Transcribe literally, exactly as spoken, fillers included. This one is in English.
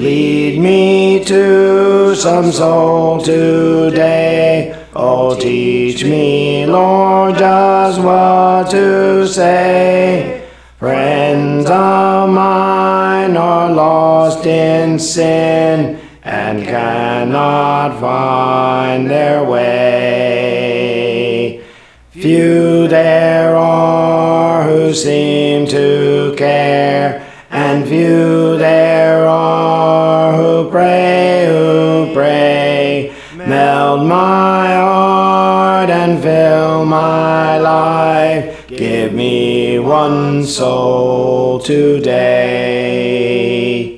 Lead me to some soul today. Oh, teach me, Lord, just what to say. Friends of mine are lost in sin and cannot find their way. Few there are who seem to care, and few there are who pray, who pray. Melt my heart and fill my life. Give me one soul today.